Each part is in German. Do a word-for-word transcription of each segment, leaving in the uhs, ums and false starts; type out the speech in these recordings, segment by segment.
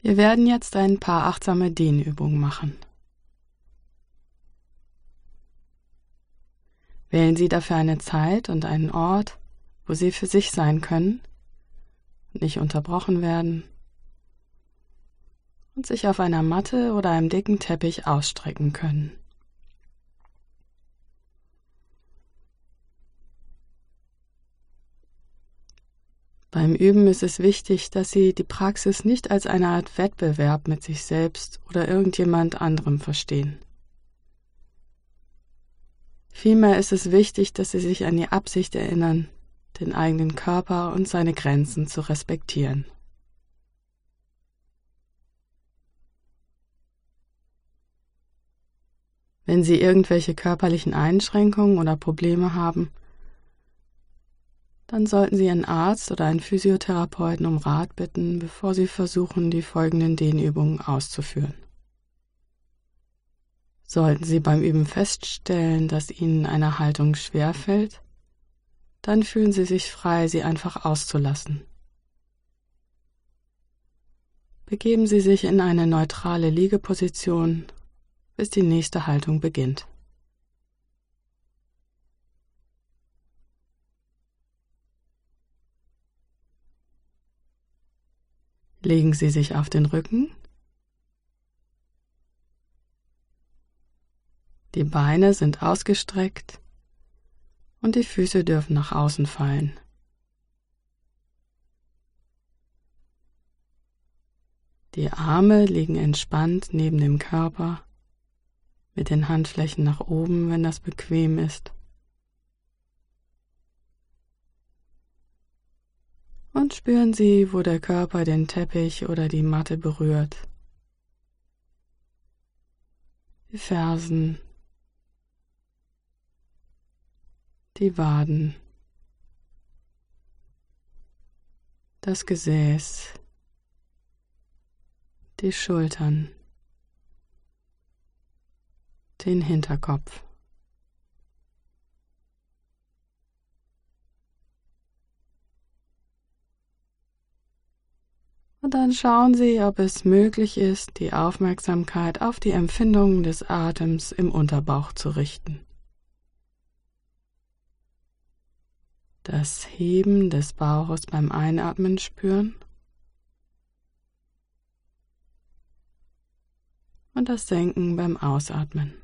Wir werden jetzt ein paar achtsame Dehnübungen machen. Wählen Sie dafür eine Zeit und einen Ort, wo Sie für sich sein können und nicht unterbrochen werden und sich auf einer Matte oder einem dicken Teppich ausstrecken können. Beim Üben ist es wichtig, dass Sie die Praxis nicht als eine Art Wettbewerb mit sich selbst oder irgendjemand anderem verstehen. Vielmehr ist es wichtig, dass Sie sich an die Absicht erinnern, den eigenen Körper und seine Grenzen zu respektieren. Wenn Sie irgendwelche körperlichen Einschränkungen oder Probleme haben, dann sollten Sie Ihren Arzt oder einen Physiotherapeuten um Rat bitten, bevor Sie versuchen, die folgenden Dehnübungen auszuführen. Sollten Sie beim Üben feststellen, dass Ihnen eine Haltung schwerfällt, dann fühlen Sie sich frei, sie einfach auszulassen. Begeben Sie sich in eine neutrale Liegeposition, bis die nächste Haltung beginnt. Legen Sie sich auf den Rücken. Die Beine sind ausgestreckt und die Füße dürfen nach außen fallen. Die Arme liegen entspannt neben dem Körper, mit den Handflächen nach oben, wenn das bequem ist. Und spüren Sie, wo der Körper den Teppich oder die Matte berührt. Die Fersen, die Waden, das Gesäß, die Schultern, den Hinterkopf. Und dann schauen Sie, ob es möglich ist, die Aufmerksamkeit auf die Empfindungen des Atems im Unterbauch zu richten. Das Heben des Bauches beim Einatmen spüren und das Senken beim Ausatmen.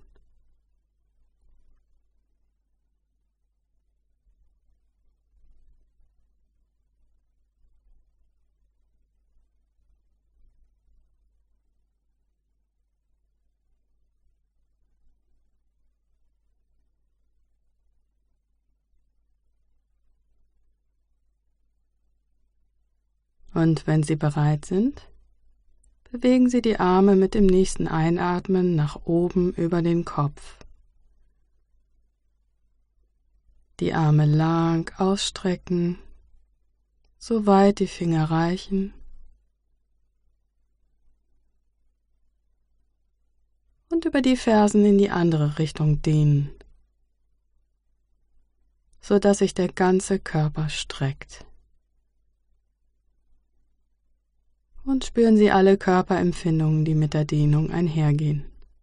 Und wenn Sie bereit sind, bewegen Sie die Arme mit dem nächsten Einatmen nach oben über den Kopf. Die Arme lang ausstrecken, soweit die Finger reichen. Und über die Fersen in die andere Richtung dehnen, sodass sich der ganze Körper streckt. Und spüren Sie alle Körperempfindungen, die mit der Dehnung einhergehen.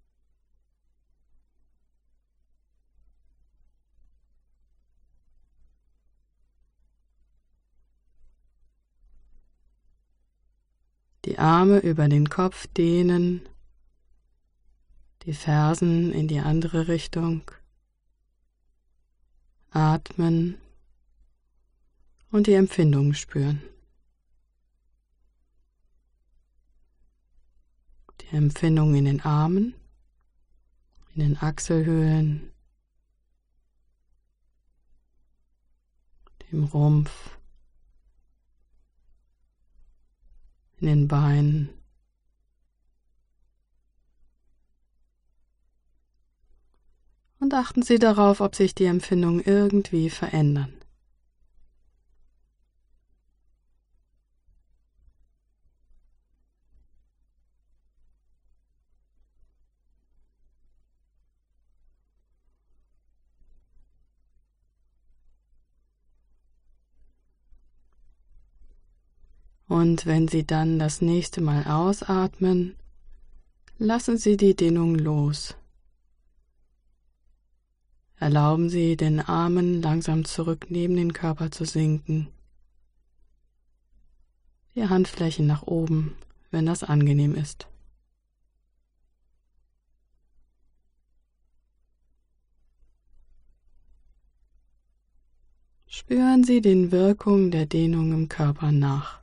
Die Arme über den Kopf dehnen, die Fersen in die andere Richtung, atmen und die Empfindungen spüren. Die Empfindungen in den Armen, in den Achselhöhlen, dem Rumpf, in den Beinen. Und achten Sie darauf, ob sich die Empfindungen irgendwie verändern. Und wenn Sie dann das nächste Mal ausatmen, lassen Sie die Dehnung los. Erlauben Sie, den Armen langsam zurück neben den Körper zu sinken. Die Handflächen nach oben, wenn das angenehm ist. Spüren Sie den Wirkungen der Dehnung im Körper nach.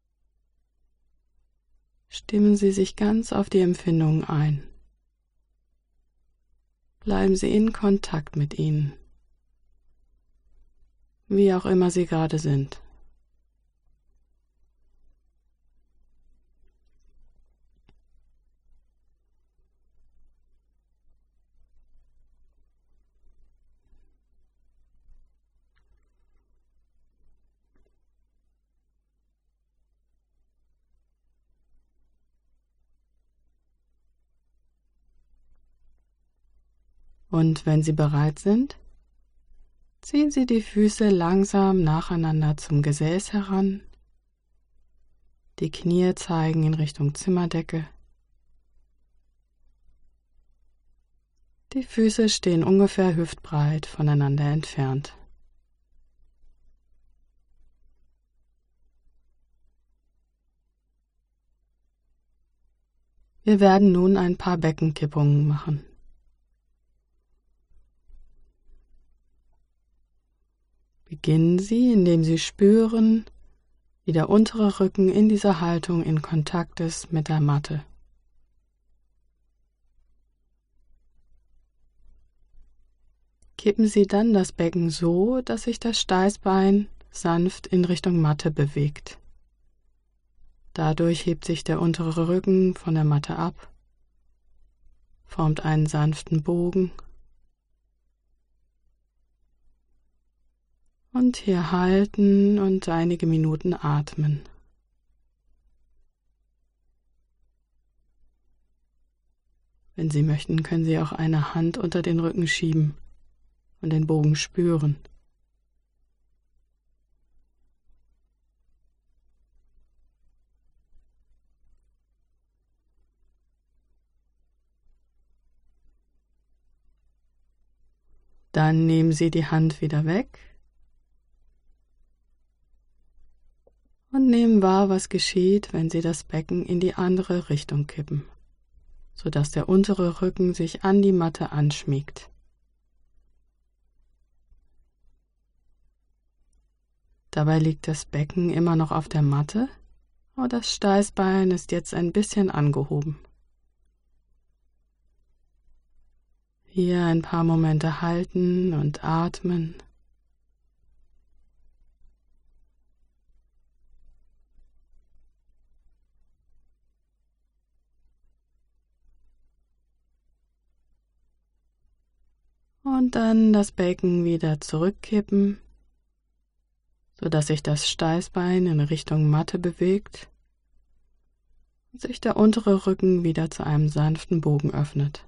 Stimmen Sie sich ganz auf die Empfindungen ein. Bleiben Sie in Kontakt mit ihnen, wie auch immer sie gerade sind. Und wenn Sie bereit sind, ziehen Sie die Füße langsam nacheinander zum Gesäß heran. Die Knie zeigen in Richtung Zimmerdecke. Die Füße stehen ungefähr hüftbreit voneinander entfernt. Wir werden nun ein paar Beckenkippungen machen. Beginnen Sie, indem Sie spüren, wie der untere Rücken in dieser Haltung in Kontakt ist mit der Matte. Kippen Sie dann das Becken so, dass sich das Steißbein sanft in Richtung Matte bewegt. Dadurch hebt sich der untere Rücken von der Matte ab, formt einen sanften Bogen. Und hier halten und einige Minuten atmen. Wenn Sie möchten, können Sie auch eine Hand unter den Rücken schieben und den Bogen spüren. Dann nehmen Sie die Hand wieder weg und nehmen wahr, was geschieht, wenn Sie das Becken in die andere Richtung kippen, sodass der untere Rücken sich an die Matte anschmiegt. Dabei liegt das Becken immer noch auf der Matte, aber das Steißbein ist jetzt ein bisschen angehoben. Hier ein paar Momente halten und atmen. Und dann das Becken wieder zurückkippen, sodass sich das Steißbein in Richtung Matte bewegt und sich der untere Rücken wieder zu einem sanften Bogen öffnet.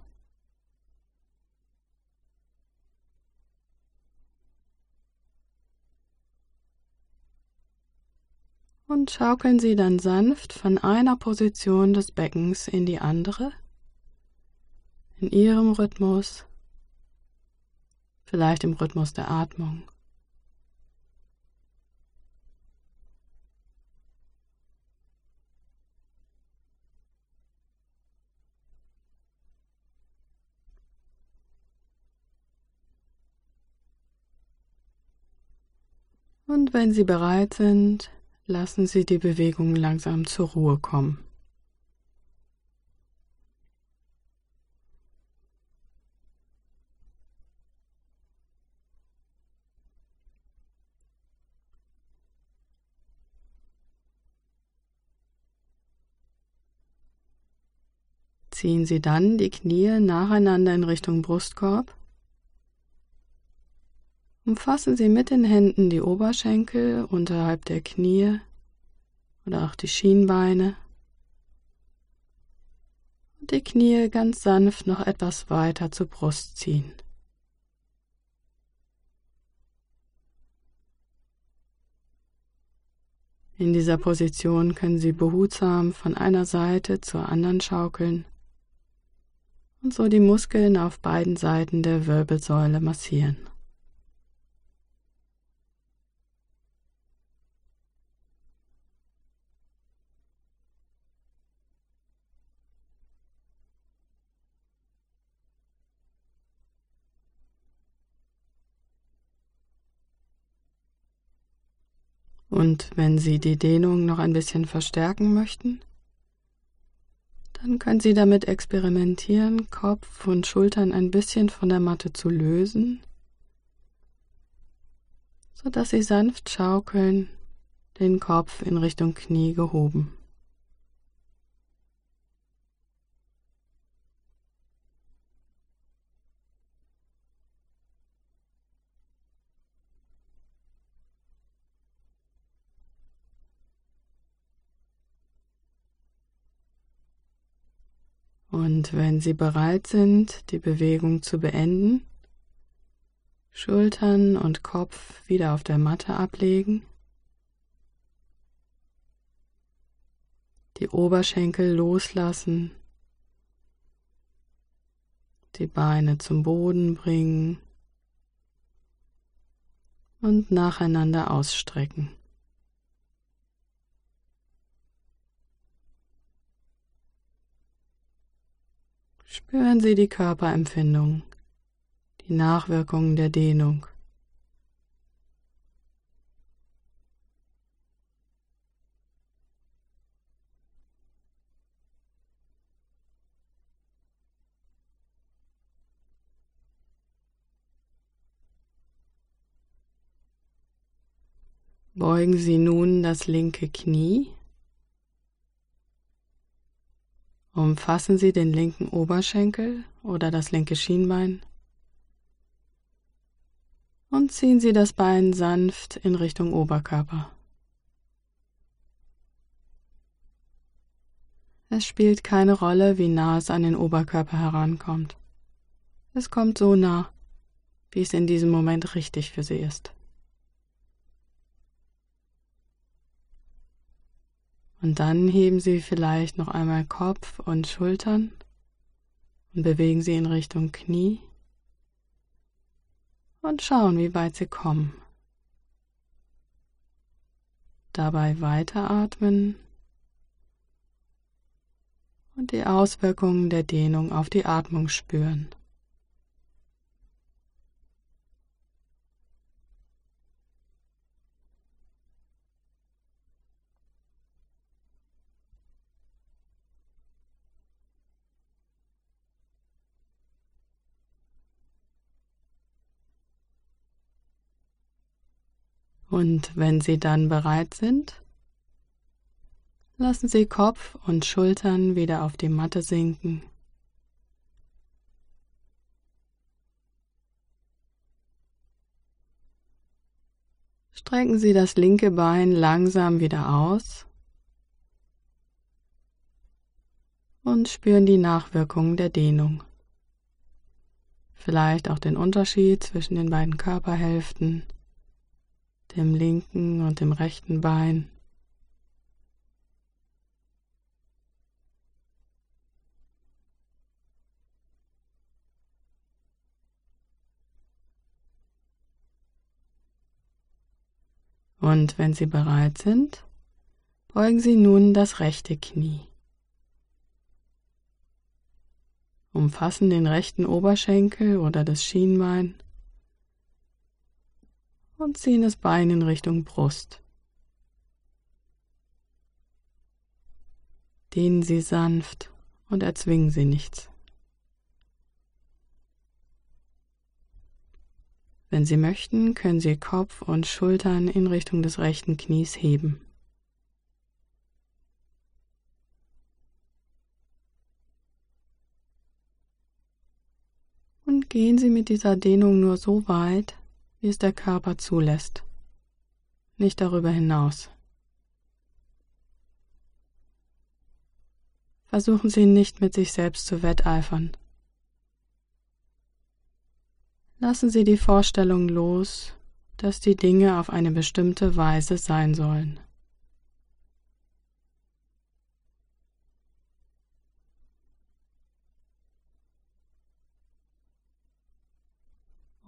Und schaukeln Sie dann sanft von einer Position des Beckens in die andere, in Ihrem Rhythmus, vielleicht im Rhythmus der Atmung. Und wenn Sie bereit sind, lassen Sie die Bewegung langsam zur Ruhe kommen. Ziehen Sie dann die Knie nacheinander in Richtung Brustkorb. Umfassen Sie mit den Händen die Oberschenkel unterhalb der Knie oder auch die Schienbeine und die Knie ganz sanft noch etwas weiter zur Brust ziehen. In dieser Position können Sie behutsam von einer Seite zur anderen schaukeln und so die Muskeln auf beiden Seiten der Wirbelsäule massieren. Und wenn Sie die Dehnung noch ein bisschen verstärken möchten, dann können Sie damit experimentieren, Kopf und Schultern ein bisschen von der Matte zu lösen, sodass Sie sanft schaukeln, den Kopf in Richtung Knie gehoben. Und wenn Sie bereit sind, die Bewegung zu beenden, Schultern und Kopf wieder auf der Matte ablegen, die Oberschenkel loslassen, die Beine zum Boden bringen und nacheinander ausstrecken. Spüren Sie die Körperempfindung, die Nachwirkungen der Dehnung. Beugen Sie nun das linke Knie. Umfassen Sie den linken Oberschenkel oder das linke Schienbein und ziehen Sie das Bein sanft in Richtung Oberkörper. Es spielt keine Rolle, wie nah es an den Oberkörper herankommt. Es kommt so nah, wie es in diesem Moment richtig für Sie ist. Und dann heben Sie vielleicht noch einmal Kopf und Schultern und bewegen Sie in Richtung Knie und schauen, wie weit Sie kommen. Dabei weiteratmen und die Auswirkungen der Dehnung auf die Atmung spüren. Und wenn Sie dann bereit sind, lassen Sie Kopf und Schultern wieder auf die Matte sinken. Strecken Sie das linke Bein langsam wieder aus und spüren die Nachwirkungen der Dehnung. Vielleicht auch den Unterschied zwischen den beiden Körperhälften, dem linken und dem rechten Bein. Und wenn Sie bereit sind, beugen Sie nun das rechte Knie. Umfassen den rechten Oberschenkel oder das Schienbein und ziehen das Bein in Richtung Brust. Dehnen Sie sanft und erzwingen Sie nichts. Wenn Sie möchten, können Sie Kopf und Schultern in Richtung des rechten Knies heben. Und gehen Sie mit dieser Dehnung nur so weit, wie es der Körper zulässt, nicht darüber hinaus. Versuchen Sie nicht mit sich selbst zu wetteifern. Lassen Sie die Vorstellung los, dass die Dinge auf eine bestimmte Weise sein sollen.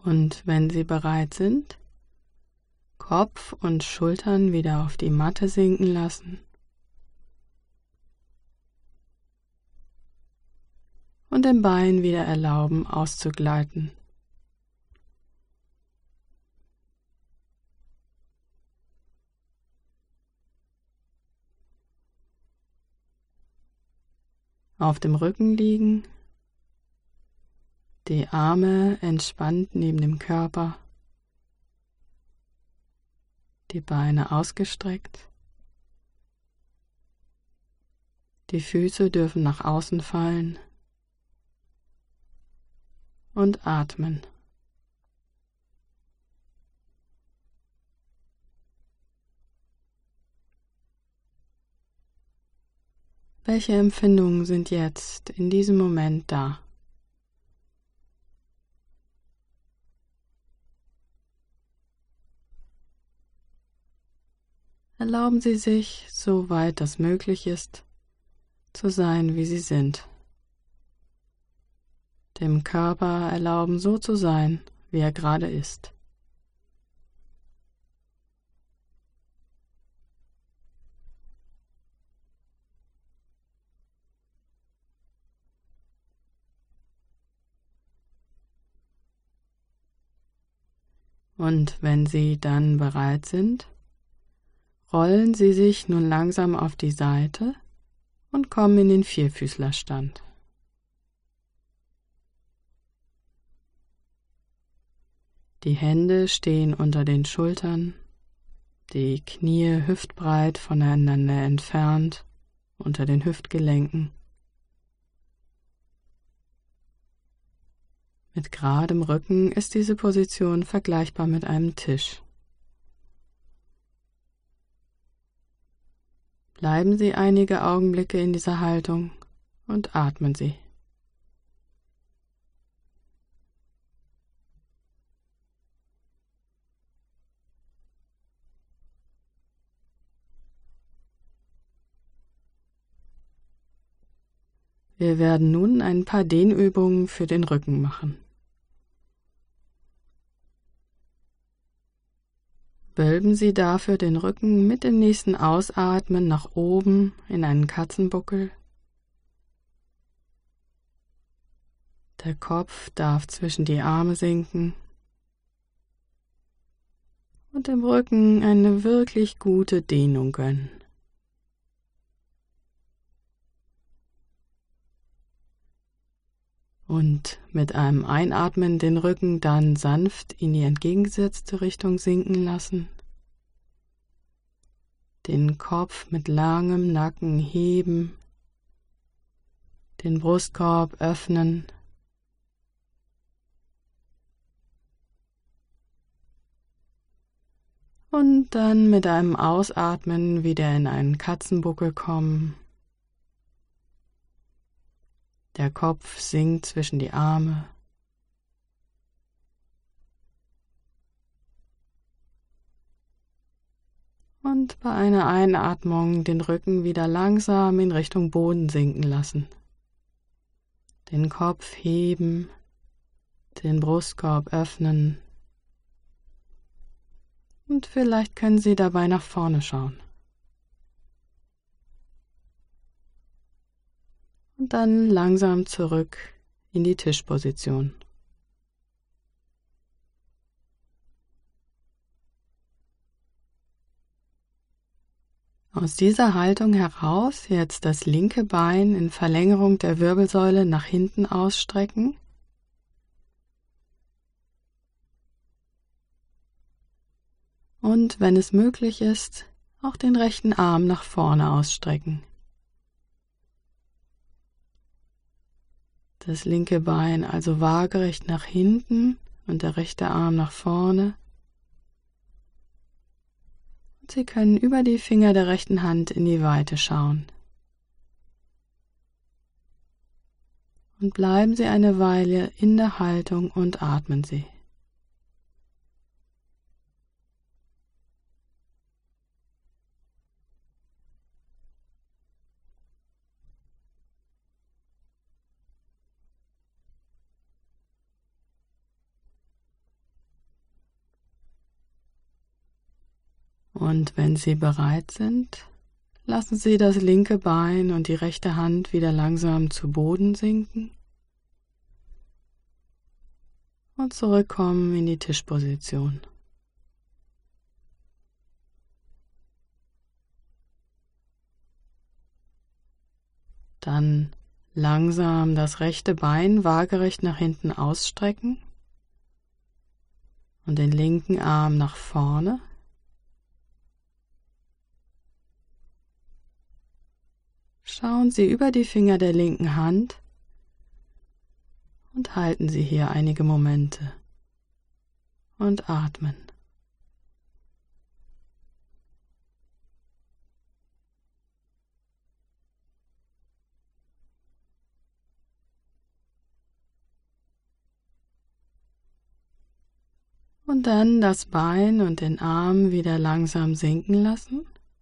Und wenn Sie bereit sind, Kopf und Schultern wieder auf die Matte sinken lassen und den Bein wieder erlauben auszugleiten. Auf dem Rücken liegen, die Arme entspannt neben dem Körper, die Beine ausgestreckt, die Füße dürfen nach außen fallen und atmen. Welche Empfindungen sind jetzt in diesem Moment da? Erlauben Sie sich, soweit das möglich ist, zu sein, wie Sie sind. Dem Körper erlauben, so zu sein, wie er gerade ist. Und wenn Sie dann bereit sind, rollen Sie sich nun langsam auf die Seite und kommen in den Vierfüßlerstand. Die Hände stehen unter den Schultern, die Knie hüftbreit voneinander entfernt unter den Hüftgelenken. Mit geradem Rücken ist diese Position vergleichbar mit einem Tisch. Bleiben Sie einige Augenblicke in dieser Haltung und atmen Sie. Wir werden nun ein paar Dehnübungen für den Rücken machen. Wölben Sie dafür den Rücken mit dem nächsten Ausatmen nach oben in einen Katzenbuckel. Der Kopf darf zwischen die Arme sinken und dem Rücken eine wirklich gute Dehnung gönnen. Und mit einem Einatmen den Rücken dann sanft in die entgegengesetzte Richtung sinken lassen. Den Kopf mit langem Nacken heben, den Brustkorb öffnen. Und dann mit einem Ausatmen wieder in einen Katzenbuckel kommen. Der Kopf sinkt zwischen die Arme. Und bei einer Einatmung den Rücken wieder langsam in Richtung Boden sinken lassen. Den Kopf heben, den Brustkorb öffnen. Und vielleicht können Sie dabei nach vorne schauen. Und dann langsam zurück in die Tischposition. Aus dieser Haltung heraus jetzt das linke Bein in Verlängerung der Wirbelsäule nach hinten ausstrecken. Und wenn es möglich ist, auch den rechten Arm nach vorne ausstrecken. Das linke Bein also waagerecht nach hinten und der rechte Arm nach vorne. Und Sie können über die Finger der rechten Hand in die Weite schauen. Und bleiben Sie eine Weile in der Haltung und atmen Sie. Und wenn Sie bereit sind, lassen Sie das linke Bein und die rechte Hand wieder langsam zu Boden sinken und zurückkommen in die Tischposition. Dann langsam das rechte Bein waagerecht nach hinten ausstrecken und den linken Arm nach vorne. Schauen Sie über die Finger der linken Hand und halten Sie hier einige Momente und atmen. Und dann das Bein und den Arm wieder langsam sinken lassen.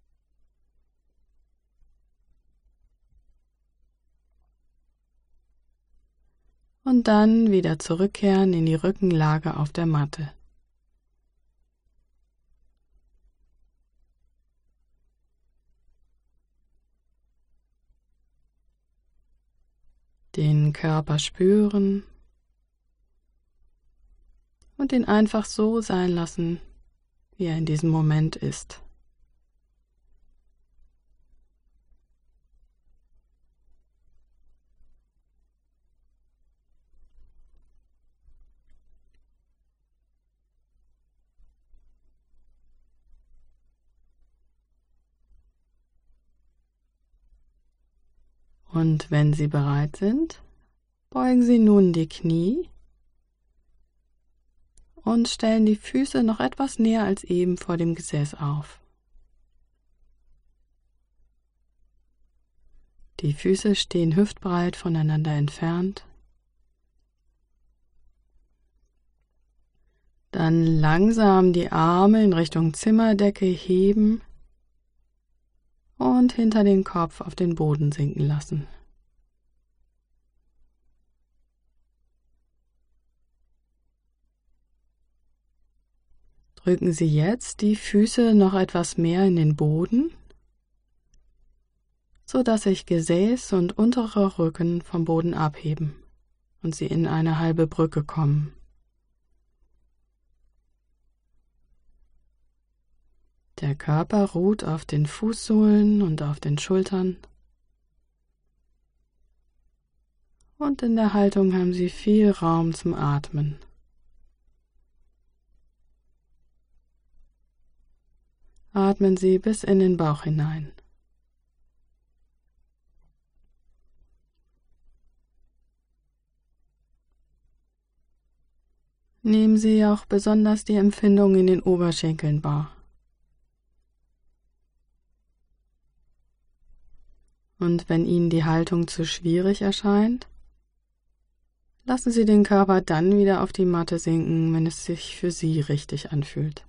Und dann wieder zurückkehren in die Rückenlage auf der Matte. Den Körper spüren und ihn einfach so sein lassen, wie er in diesem Moment ist. Und wenn Sie bereit sind, beugen Sie nun die Knie und stellen die Füße noch etwas näher als eben vor dem Gesäß auf. Die Füße stehen hüftbreit voneinander entfernt. Dann langsam die Arme in Richtung Zimmerdecke heben und hinter den Kopf auf den Boden sinken lassen. Drücken Sie jetzt die Füße noch etwas mehr in den Boden, so dass sich Gesäß und unterer Rücken vom Boden abheben und Sie in eine halbe Brücke kommen. Der Körper ruht auf den Fußsohlen und auf den Schultern. Und in der Haltung haben Sie viel Raum zum Atmen. Atmen Sie bis in den Bauch hinein. Nehmen Sie auch besonders die Empfindung in den Oberschenkeln wahr. Und wenn Ihnen die Haltung zu schwierig erscheint, lassen Sie den Körper dann wieder auf die Matte sinken, wenn es sich für Sie richtig anfühlt.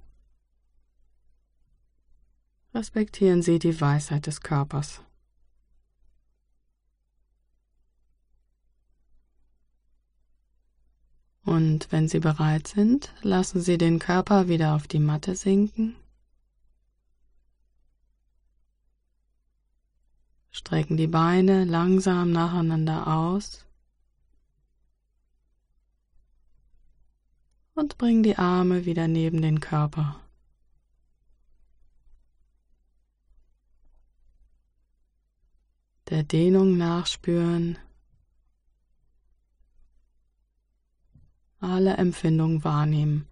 Respektieren Sie die Weisheit des Körpers. Und wenn Sie bereit sind, lassen Sie den Körper wieder auf die Matte sinken. Strecken die Beine langsam nacheinander aus und bringen die Arme wieder neben den Körper. Der Dehnung nachspüren, alle Empfindungen wahrnehmen.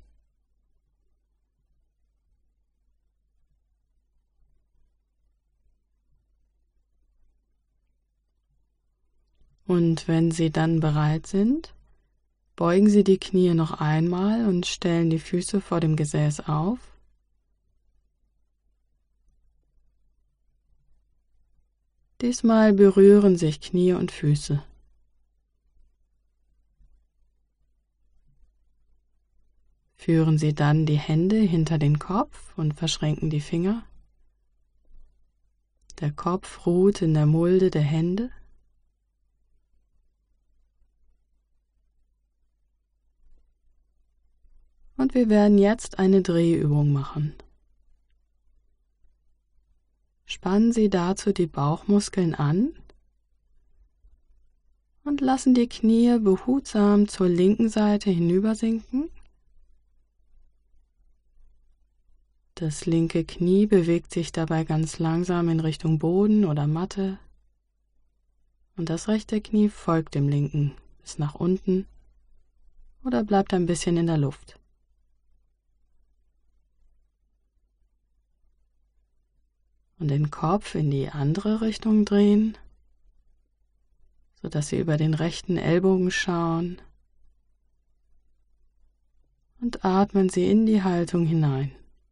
Und wenn Sie dann bereit sind, beugen Sie die Knie noch einmal und stellen die Füße vor dem Gesäß auf. Diesmal berühren sich Knie und Füße. Führen Sie dann die Hände hinter den Kopf und verschränken die Finger. Der Kopf ruht in der Mulde der Hände. Und wir werden jetzt eine Drehübung machen. Spannen Sie dazu die Bauchmuskeln an und lassen die Knie behutsam zur linken Seite hinübersinken. Das linke Knie bewegt sich dabei ganz langsam in Richtung Boden oder Matte und das rechte Knie folgt dem linken bis nach unten oder bleibt ein bisschen in der Luft. Und den Kopf in die andere Richtung drehen, sodass Sie über den rechten Ellbogen schauen und atmen Sie in die Haltung hinein.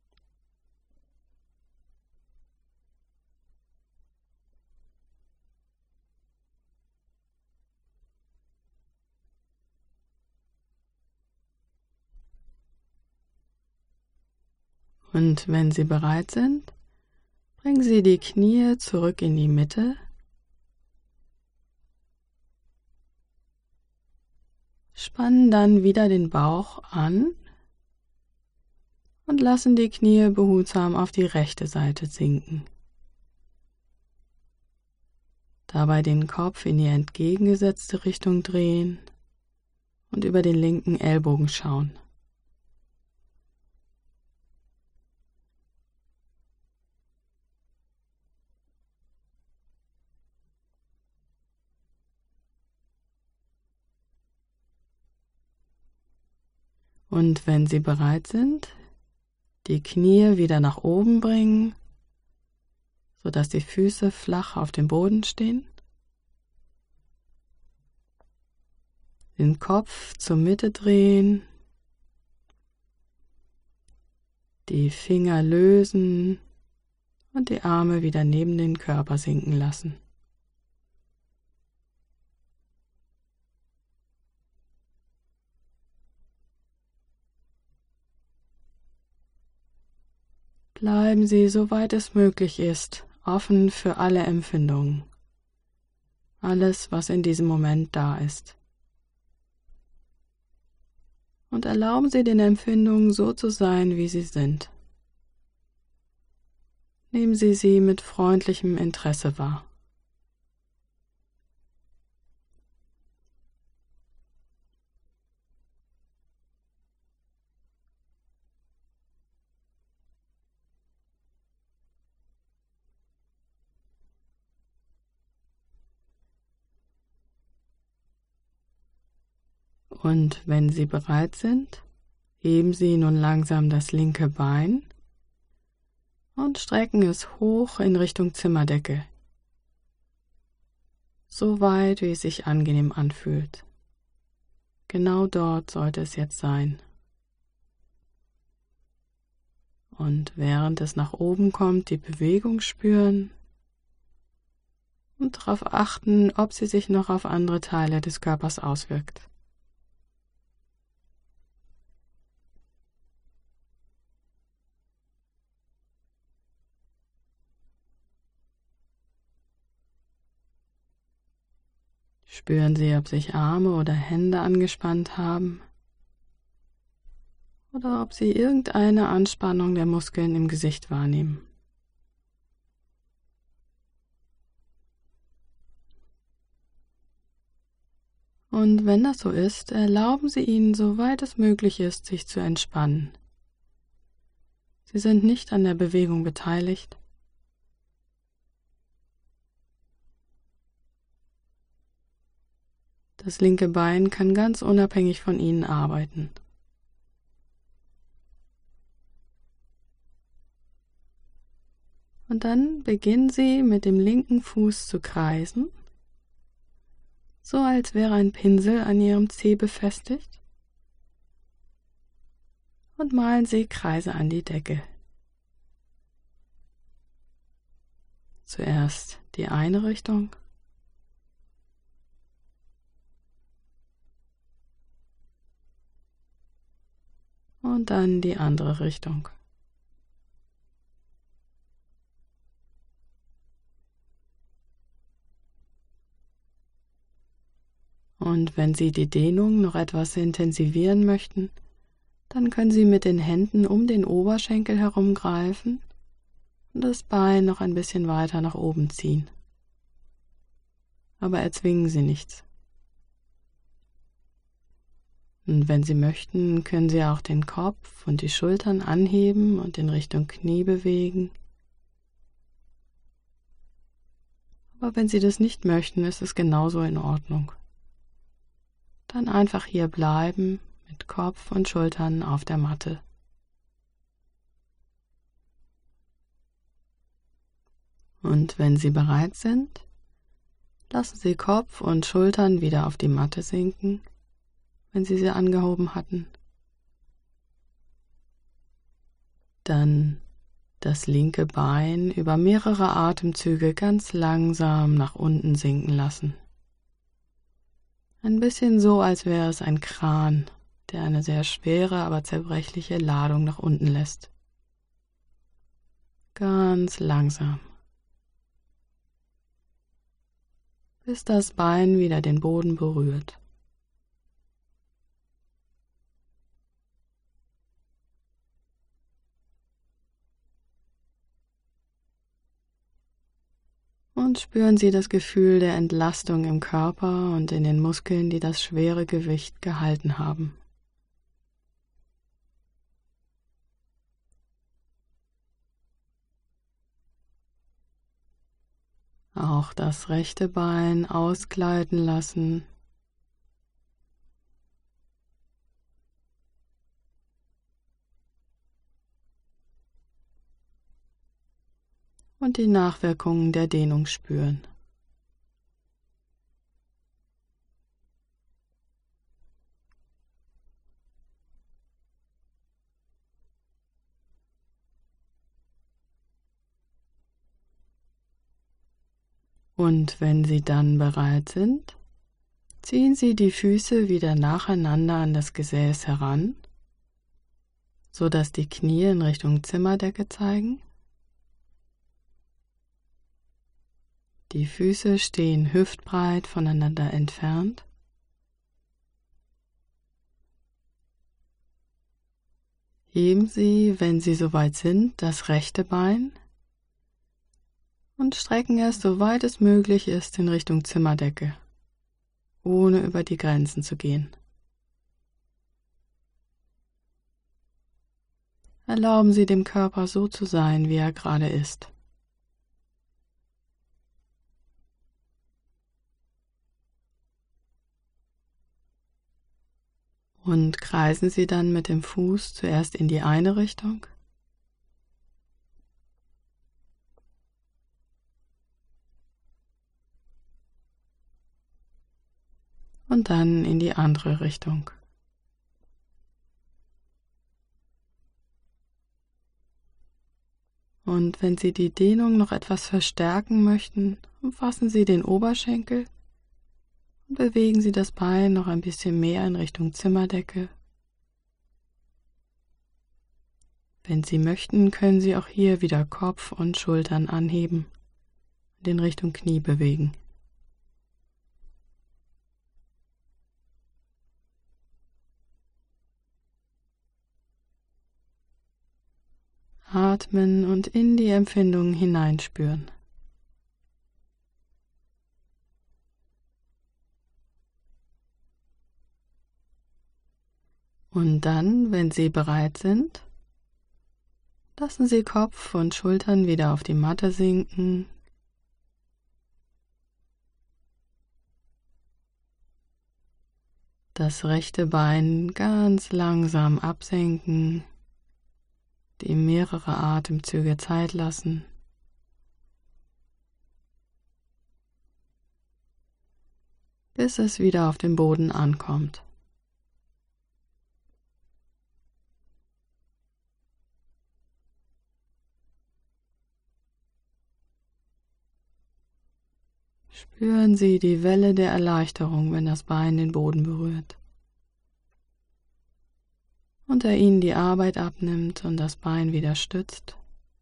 Und wenn Sie bereit sind, bringen Sie die Knie zurück in die Mitte. Spannen dann wieder den Bauch an und lassen die Knie behutsam auf die rechte Seite sinken. Dabei den Kopf in die entgegengesetzte Richtung drehen und über den linken Ellbogen schauen. Und wenn Sie bereit sind, die Knie wieder nach oben bringen, sodass die Füße flach auf dem Boden stehen. Den Kopf zur Mitte drehen, die Finger lösen und die Arme wieder neben den Körper sinken lassen. Bleiben Sie, soweit es möglich ist, offen für alle Empfindungen, alles, was in diesem Moment da ist. Und erlauben Sie den Empfindungen so zu sein, wie sie sind. Nehmen Sie sie mit freundlichem Interesse wahr. Und wenn Sie bereit sind, heben Sie nun langsam das linke Bein und strecken es hoch in Richtung Zimmerdecke, so weit, wie es sich angenehm anfühlt. Genau dort sollte es jetzt sein. Und während es nach oben kommt, die Bewegung spüren und darauf achten, ob sie sich noch auf andere Teile des Körpers auswirkt. Spüren Sie, ob sich Arme oder Hände angespannt haben oder ob Sie irgendeine Anspannung der Muskeln im Gesicht wahrnehmen. Und wenn das so ist, erlauben Sie ihnen, soweit es möglich ist, sich zu entspannen. Sie sind nicht an der Bewegung beteiligt. Das linke Bein kann ganz unabhängig von Ihnen arbeiten. Und dann beginnen Sie mit dem linken Fuß zu kreisen, so als wäre ein Pinsel an Ihrem Zeh befestigt, und malen Sie Kreise an die Decke. Zuerst die eine Richtung, und dann die andere Richtung. Und wenn Sie die Dehnung noch etwas intensivieren möchten, dann können Sie mit den Händen um den Oberschenkel herum greifen und das Bein noch ein bisschen weiter nach oben ziehen. Aber erzwingen Sie nichts. Und wenn Sie möchten, können Sie auch den Kopf und die Schultern anheben und in Richtung Knie bewegen. Aber wenn Sie das nicht möchten, ist es genauso in Ordnung. Dann einfach hier bleiben mit Kopf und Schultern auf der Matte. Und wenn Sie bereit sind, lassen Sie Kopf und Schultern wieder auf die Matte sinken, wenn Sie sie angehoben hatten. Dann das linke Bein über mehrere Atemzüge ganz langsam nach unten sinken lassen. Ein bisschen so, als wäre es ein Kran, der eine sehr schwere, aber zerbrechliche Ladung nach unten lässt. Ganz langsam. Bis das Bein wieder den Boden berührt. Und spüren Sie das Gefühl der Entlastung im Körper und in den Muskeln, die das schwere Gewicht gehalten haben. Auch das rechte Bein ausgleiten lassen. Und die Nachwirkungen der Dehnung spüren. Und wenn Sie dann bereit sind, ziehen Sie die Füße wieder nacheinander an das Gesäß heran, sodass die Knie in Richtung Zimmerdecke zeigen. Die Füße stehen hüftbreit voneinander entfernt. Heben Sie, wenn Sie soweit sind, das rechte Bein und strecken es, soweit es möglich ist, in Richtung Zimmerdecke, ohne über die Grenzen zu gehen. Erlauben Sie dem Körper so zu sein, wie er gerade ist. Und kreisen Sie dann mit dem Fuß zuerst in die eine Richtung und dann in die andere Richtung. Und wenn Sie die Dehnung noch etwas verstärken möchten, umfassen Sie den Oberschenkel und bewegen Sie das Bein noch ein bisschen mehr in Richtung Zimmerdecke. Wenn Sie möchten, können Sie auch hier wieder Kopf und Schultern anheben und in Richtung Knie bewegen. Atmen und in die Empfindungen hineinspüren. Und dann, wenn Sie bereit sind, lassen Sie Kopf und Schultern wieder auf die Matte sinken. Das rechte Bein ganz langsam absenken, dem mehrere Atemzüge Zeit lassen. Bis es wieder auf dem Boden ankommt. Spüren Sie die Welle der Erleichterung, wenn das Bein den Boden berührt. Und er Ihnen die Arbeit abnimmt und das Bein wieder stützt.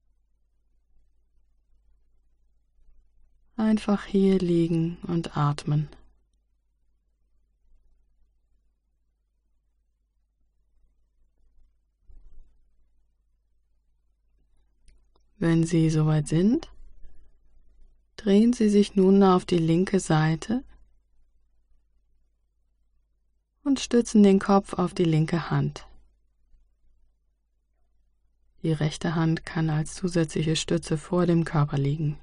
Einfach hier liegen und atmen. Wenn Sie soweit sind, drehen Sie sich nun auf die linke Seite und stützen den Kopf auf die linke Hand. Die rechte Hand kann als zusätzliche Stütze vor dem Körper liegen.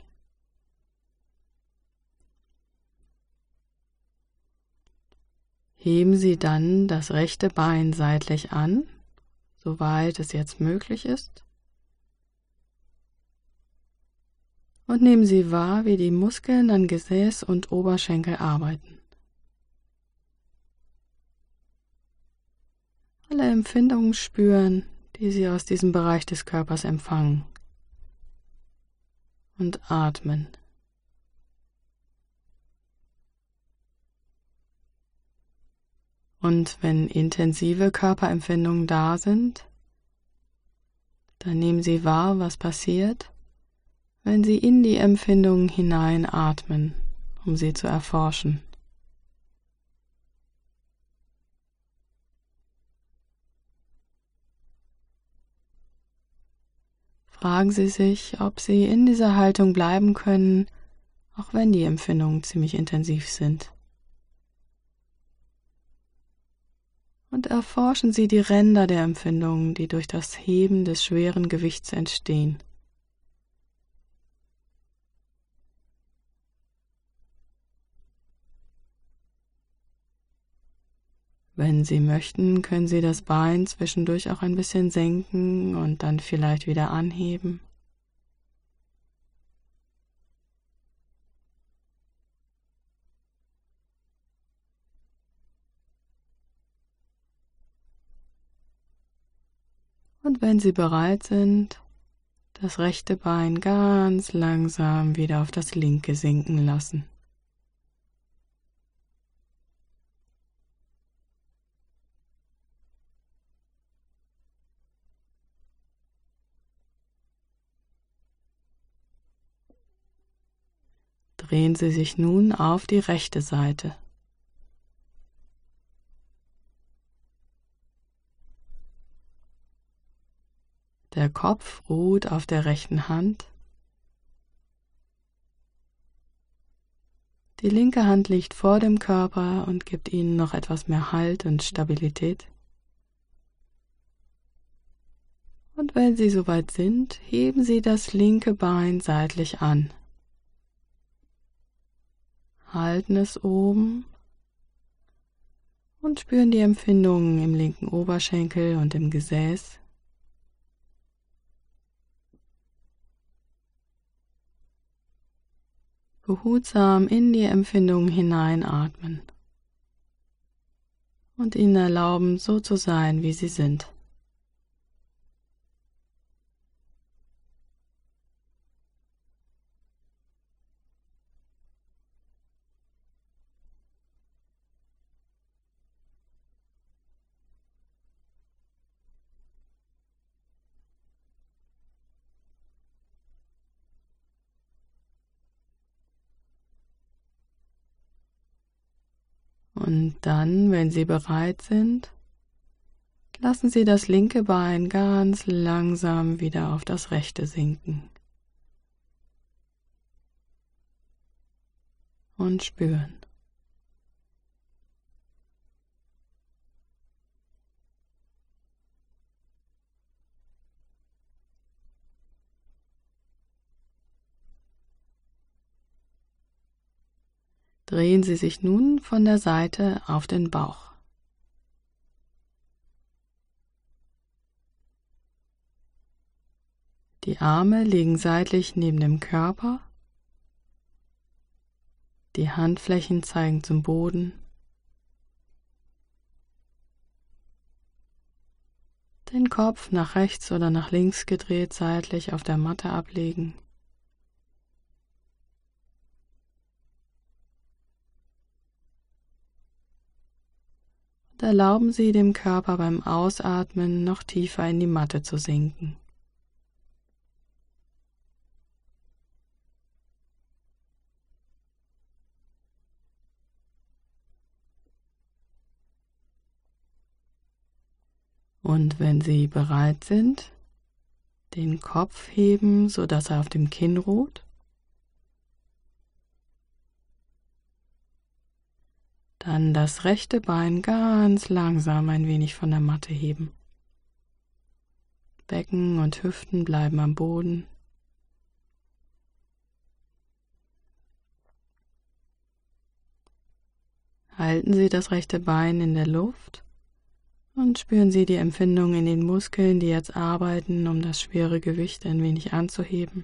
Heben Sie dann das rechte Bein seitlich an, soweit es jetzt möglich ist. Und nehmen Sie wahr, wie die Muskeln an Gesäß und Oberschenkel arbeiten. Alle Empfindungen spüren, die Sie aus diesem Bereich des Körpers empfangen. Und atmen. Und wenn intensive Körperempfindungen da sind, dann nehmen Sie wahr, was passiert, wenn Sie in die Empfindungen hineinatmen, um sie zu erforschen. Fragen Sie sich, ob Sie in dieser Haltung bleiben können, auch wenn die Empfindungen ziemlich intensiv sind. Und erforschen Sie die Ränder der Empfindungen, die durch das Heben des schweren Gewichts entstehen. Wenn Sie möchten, können Sie das Bein zwischendurch auch ein bisschen senken und dann vielleicht wieder anheben. Und wenn Sie bereit sind, das rechte Bein ganz langsam wieder auf das linke sinken lassen. Drehen Sie sich nun auf die rechte Seite. Der Kopf ruht auf der rechten Hand. Die linke Hand liegt vor dem Körper und gibt Ihnen noch etwas mehr Halt und Stabilität. Und wenn Sie soweit sind, heben Sie das linke Bein seitlich an. Halten es oben und spüren die Empfindungen im linken Oberschenkel und im Gesäß. Behutsam in die Empfindungen hineinatmen und ihnen erlauben, so zu sein, wie sie sind. Und dann, wenn Sie bereit sind, lassen Sie das linke Bein ganz langsam wieder auf das rechte sinken. Und spüren. Drehen Sie sich nun von der Seite auf den Bauch. Die Arme liegen seitlich neben dem Körper. Die Handflächen zeigen zum Boden. Den Kopf nach rechts oder nach links gedreht seitlich auf der Matte ablegen. Und erlauben Sie dem Körper beim Ausatmen noch tiefer in die Matte zu sinken. Und wenn Sie bereit sind, Den Kopf heben, sodass er auf dem Kinn ruht. Dann das rechte Bein ganz langsam ein wenig von der Matte heben. Becken und Hüften bleiben am Boden. Halten Sie das rechte Bein in der Luft und spüren Sie die Empfindung in den Muskeln, die jetzt arbeiten, um das schwere Gewicht ein wenig anzuheben.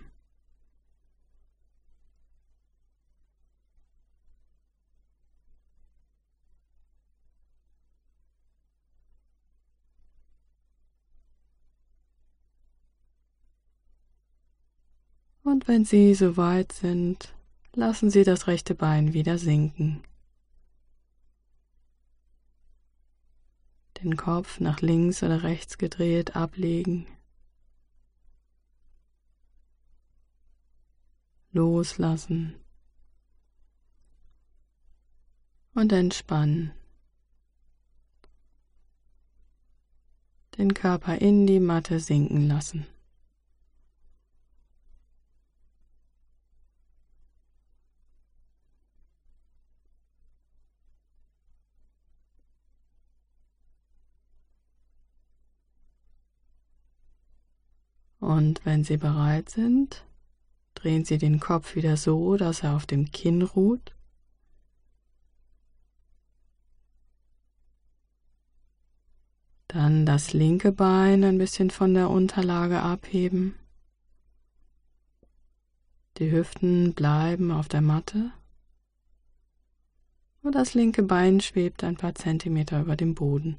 Und wenn Sie soweit sind, lassen Sie das rechte Bein wieder sinken. Den Kopf nach links oder rechts gedreht ablegen. Loslassen. Und entspannen. Den Körper in die Matte sinken lassen. Und wenn Sie bereit sind, drehen Sie den Kopf wieder so, dass er auf dem Kinn ruht. Dann das linke Bein ein bisschen von der Unterlage abheben. Die Hüften bleiben auf der Matte. Und das linke Bein schwebt ein paar Zentimeter über dem Boden.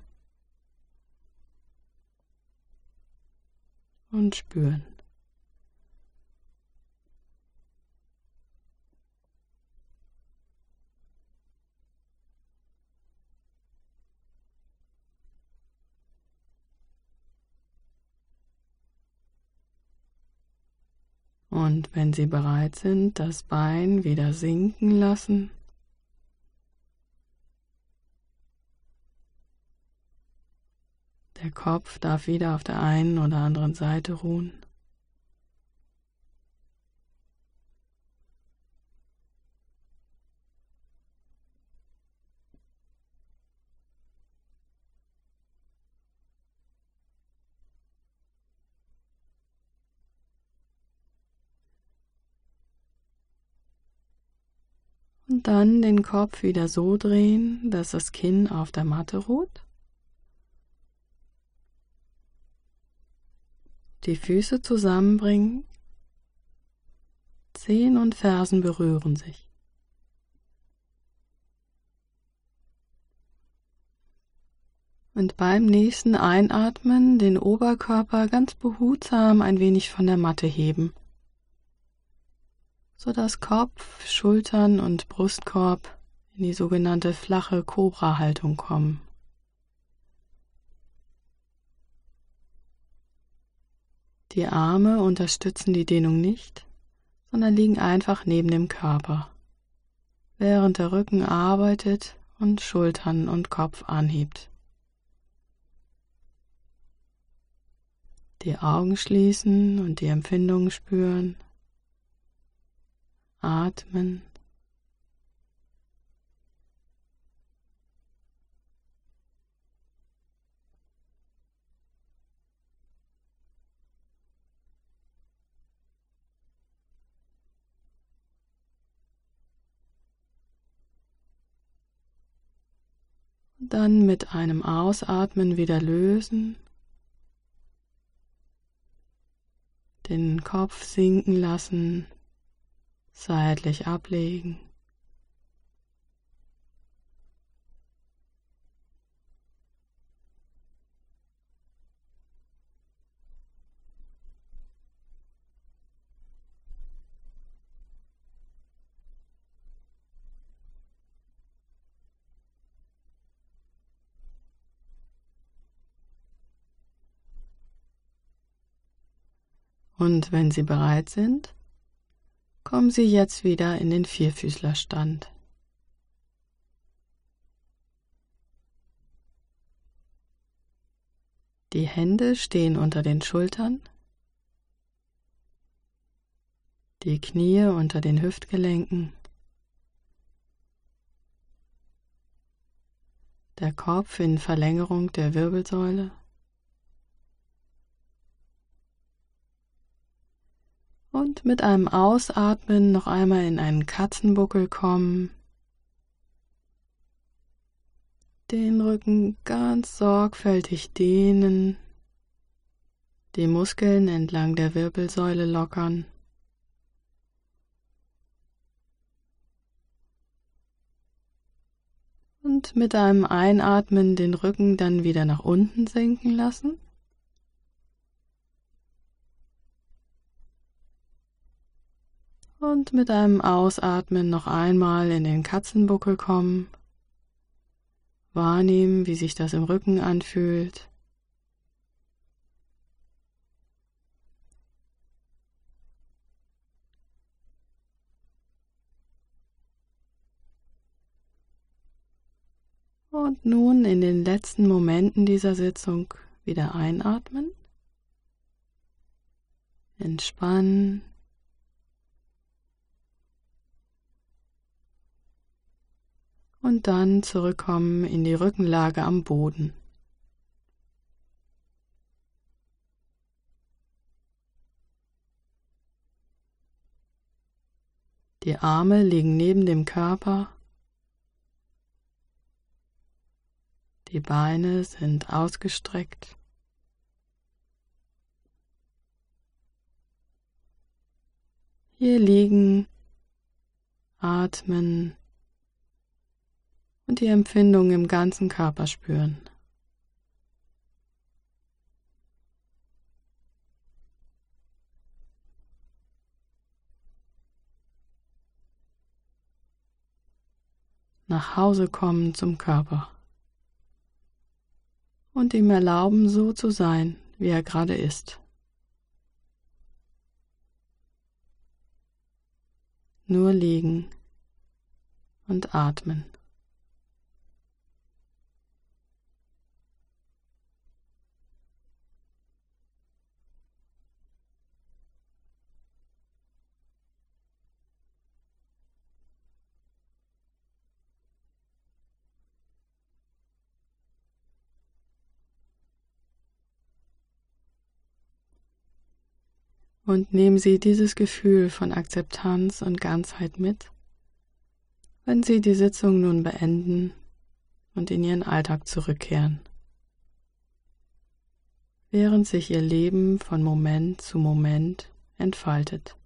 Und spüren. Und wenn Sie bereit sind, das Bein wieder sinken lassen. Der Kopf darf wieder auf der einen oder anderen Seite ruhen. Und dann den Kopf wieder so drehen, dass das Kinn auf der Matte ruht. Die Füße zusammenbringen, Zehen und Fersen berühren sich. Und beim nächsten Einatmen den Oberkörper ganz behutsam ein wenig von der Matte heben, sodass Kopf, Schultern und Brustkorb in die sogenannte flache Kobra-Haltung kommen. Die Arme unterstützen die Dehnung nicht, sondern liegen einfach neben dem Körper, während der Rücken arbeitet und Schultern und Kopf anhebt. Die Augen schließen und die Empfindungen spüren. Atmen. Dann mit einem Ausatmen wieder lösen, den Kopf sinken lassen, seitlich ablegen. Und wenn Sie bereit sind, kommen Sie jetzt wieder in den Vierfüßlerstand. Die Hände stehen unter den Schultern, die Knie unter den Hüftgelenken, der Kopf in Verlängerung der Wirbelsäule und mit einem Ausatmen noch einmal in einen Katzenbuckel kommen, den Rücken ganz sorgfältig dehnen, die Muskeln entlang der Wirbelsäule lockern. Und mit einem Einatmen den Rücken dann wieder nach unten sinken lassen. Und mit einem Ausatmen noch einmal in den Katzenbuckel kommen. Wahrnehmen, wie sich das im Rücken anfühlt. Und nun in den letzten Momenten dieser Sitzung wieder einatmen, entspannen und dann zurückkommen in die Rückenlage am Boden. Die Arme liegen neben dem Körper. Die Beine sind ausgestreckt. Hier liegen, atmen und die Empfindung im ganzen Körper spüren. Nach Hause kommen zum Körper. Und ihm erlauben, so zu sein, wie er gerade ist. Nur liegen und atmen. Und nehmen Sie dieses Gefühl von Akzeptanz und Ganzheit mit, wenn Sie die Sitzung nun beenden und in Ihren Alltag zurückkehren, während sich Ihr Leben von Moment zu Moment entfaltet.